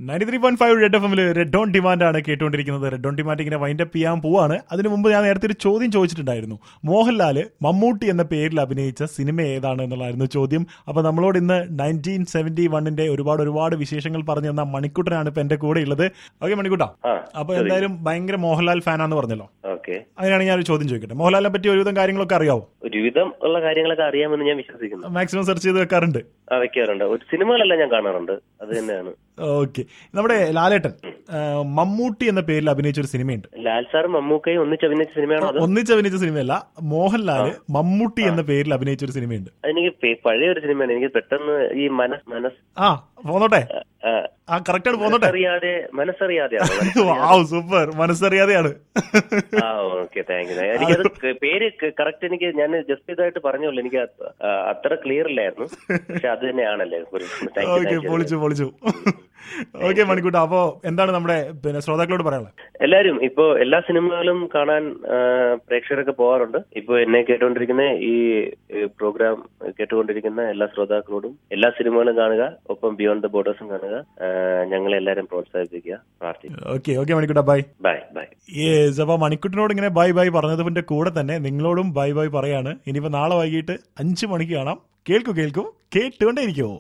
93.5 red F എമ്മില് red on demand ആണ് കേട്ടുകൊണ്ടിരിക്കുന്നത്. റെഡ് ഓൺ ഡിമാൻഡ് ഇങ്ങനെ വൈൻഡപ്പ് ചെയ്യാൻ പോവാണ്. അതിനു മുമ്പ് ഞാൻ നേരത്തെ ഒരു ചോദ്യം ചോദിച്ചിട്ടുണ്ടായിരുന്നു. മോഹൻലാല് മമ്മൂട്ടി എന്ന പേരിൽ അഭിനയിച്ച സിനിമ ഏതാണ് എന്നുള്ളതായിരുന്നു ചോദ്യം. അപ്പൊ നമ്മളോട് ഇന്ന് 1971 ഒരുപാട് വിശേഷങ്ങൾ പറഞ്ഞു തന്ന മണിക്കുട്ടനാണ് ഇപ്പൊ എന്റെ കൂടെ ഉള്ളത്. ഓക്കെ മണിക്കുട്ട, അപ്പൊ എന്തായാലും ഭയങ്കര മോഹൻലാൽ ഫാനാന്ന് പറഞ്ഞല്ലോ. അതിനാണ് ഞാൻ ഒരു ചോദ്യം ചോദിക്കട്ടെ. മോഹൻലാലിനെ പറ്റി ഒരുവിധം കാര്യങ്ങളൊക്കെ അറിയാവോ? ഒരുവിധം ഉള്ള കാര്യങ്ങളൊക്കെ അറിയാമെന്ന് ഞാൻ വിശ്വസിക്കുന്നു. മാക്സിമം സെർച്ച് ചെയ്ത് വെക്കാറുണ്ട്. വെക്കാറുണ്ട്. ഒരു സിനിമകളെല്ലാം ഞാൻ കാണാറുണ്ട്. അത് തന്നെയാണ്. ഓക്കെ, നമ്മുടെ ലാലേട്ടൻ മമ്മൂട്ടി എന്ന പേരിൽ അഭിനയിച്ച ഒരു സിനിമയുണ്ട്. ലാൽ സാറും മമ്മൂക്കയും ഒന്നിച്ചഭിനയിച്ച സിനിമയാണോ? ഒന്നിച്ചഭിനയിച്ച സിനിമയല്ല, മോഹൻലാല് മമ്മൂട്ടി എന്ന പേരിൽ അഭിനയിച്ച ഒരു സിനിമയുണ്ട്. അതെനിക്ക് പഴയ ഒരു സിനിമയാണ്. എനിക്ക് പെട്ടെന്ന് ഈ മനസ്സ് പോന്നോട്ടെ, കറക്റ്റ് ആണ്, പോന്നോട്ടെ. മനസ്സറിയാതെ സൂപ്പർ, മനസ്സറിയാതെയാണ്. Okay, thank you. എനിക്കത് പേര് കറക്റ്റ് എനിക്ക് ഞാൻ ജസ്റ്റ് ഇതായിട്ട് പറഞ്ഞോളൂ, എനിക്ക് അത്ര ക്ലിയർ ഇല്ലായിരുന്നു. പക്ഷെ അത് തന്നെയാണല്ലേ. പൊളിച്ചു. ഓക്കെ മണിക്കൂട്ട, അപ്പോ എന്താണ് നമ്മുടെ ശ്രോതാക്കളോട് പറയാനുള്ളത്? എല്ലാരും ഇപ്പോ എല്ലാ സിനിമകളും കാണാൻ പ്രേക്ഷകരൊക്കെ പോകാറുണ്ട്. ഇപ്പൊ എന്നെ കേട്ടുകൊണ്ടിരിക്കുന്ന ഈ പ്രോഗ്രാം കേട്ടുകൊണ്ടിരിക്കുന്ന എല്ലാ ശ്രോതാക്കളോടും എല്ലാ സിനിമകളും കാണുക, ഒപ്പം ബിയോണ്ട് ദ ബോർഡേഴ്സും കാണുക. ഞങ്ങളെ എല്ലാരും പ്രോത്സാഹിപ്പിക്കുക, പ്രാർത്ഥിക്കുക. Okay മണിക്കൂട്ട, by. യെസ്, അപ്പൊ മണിക്കൂട്ടിനോട് ഇങ്ങനെ ബൈ പറഞ്ഞതിന്റെ കൂടെ തന്നെ നിങ്ങളോടും ബൈ പറയാണ്. ഇനിയിപ്പോ നാളെ വൈകിട്ട് 5 മണിക്ക് കാണാം. കേൾക്കൂ കേട്ടുകൊണ്ടേ ഇരിക്കുവോ.